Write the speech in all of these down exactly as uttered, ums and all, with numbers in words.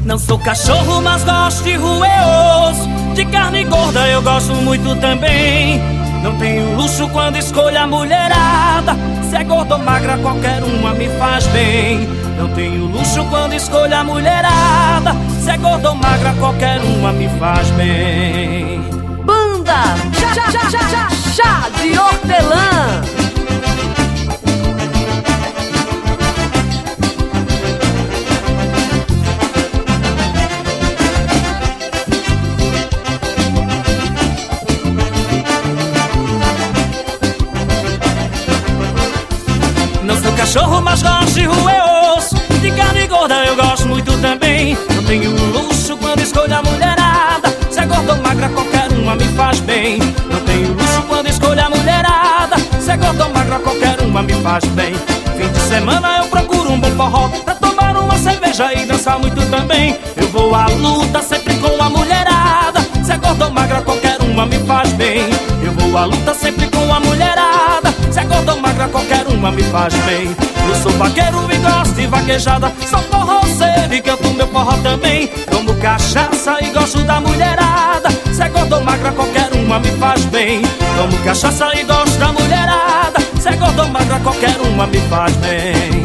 Não sou cachorro, mas gosto de roer osso. De carne gorda eu gosto muito também. Não tenho luxo quando escolho a mulherada. Se é gorda ou magra, qualquer uma me faz bem. Não tenho luxo quando escolho a mulherada. Se é gorda ou magra, qualquer uma me faz bem. Banda Chá, chá, chá, chá, chá de hortelã. Não sou cachorro, mas gosto de roer osso. De carne gorda eu gosto muito também. Não tenho luxo quando escolho a mulherada. Se é gorda ou magra, qualquer uma me faz bem. Não tenho luxo quando escolho a mulherada. Se é gorda ou magra, qualquer uma me faz bem. Fim de semana eu procuro um bom forró pra tomar uma cerveja e dançar muito também. Eu vou à luta sempre com a mulherada. Se é gorda ou magra, qualquer uma me faz bem. Eu vou à luta sempre com a mulherada. Se é gorda ou magra, qualquer uma me faz bem. Eu sou vaqueiro e gosto de vaquejada. Sou forroceiro e canto meu forró também. Tomo cachaça e gosto da mulherada. Se é gorda ou magra, qualquer uma me faz bem. Tomo cachaça e gosto da mulherada. Se é gorda ou magra, qualquer uma me faz bem.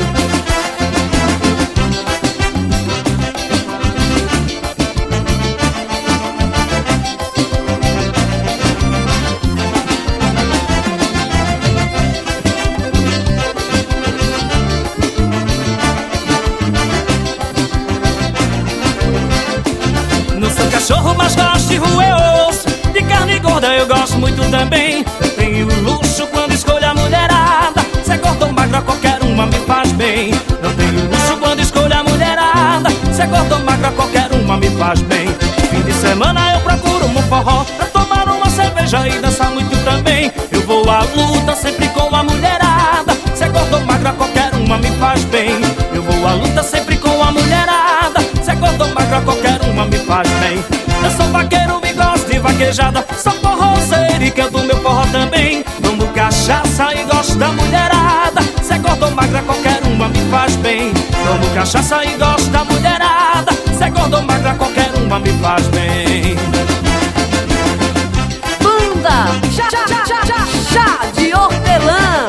Cachorro, mas gosto de roer osso. De carne gorda eu gosto muito também. Tenho luxo quando escolho a mulherada. Se é gorda ou magra, qualquer uma me faz bem. Não tenho luxo quando escolho a mulherada. Se é gorda ou magra, qualquer uma me faz bem. Fim de semana eu procuro um forró pra tomar uma cerveja e dançar muito também. Eu vou à luta sempre com a mulherada. Se é gorda ou magra, qualquer uma me faz bem. Eu vou à luta sempre com a mulherada. Se é gorda ou magra, qualquer uma me faz bem. Eu sou vaqueiro e gosto de vaquejada. Sou forroceiro e canto meu forró também. Tomo cachaça e gosto da mulherada. Se é gorda ou magra, qualquer uma me faz bem. Tomo cachaça e gosto da mulherada. Se é gorda ou magra, qualquer uma me faz bem. Banda Chá, chá, chá, chá, chá de hortelã.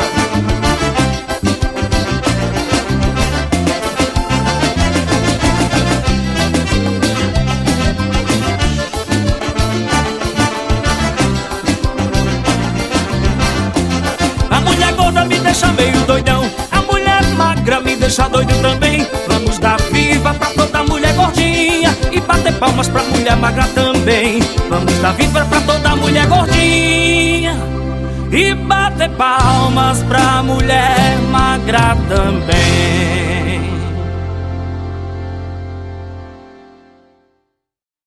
A mulher gorda me deixa meio doidão. A mulher magra me deixa doido também. Vamos dar viva pra toda mulher gordinha e bater palmas pra mulher magra também. Vamos dar viva pra toda mulher gordinha e bater palmas pra mulher magra também.